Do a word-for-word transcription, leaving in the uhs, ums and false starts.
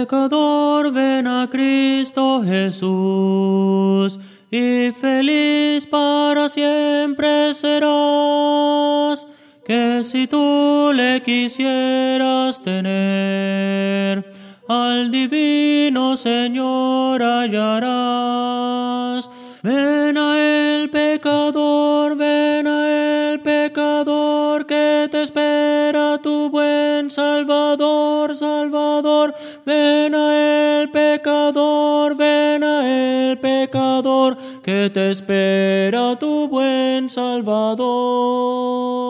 pecador, ven a Cristo Jesús, y feliz para siempre serás, que si tú le quisieras tener, al divino Señor hallarás. Ven a él, pecador, ven a él, pecador, que te espera tu buen Salvador, Salvador. Ven a él, pecador, ven a él, pecador, que te espera tu buen Salvador.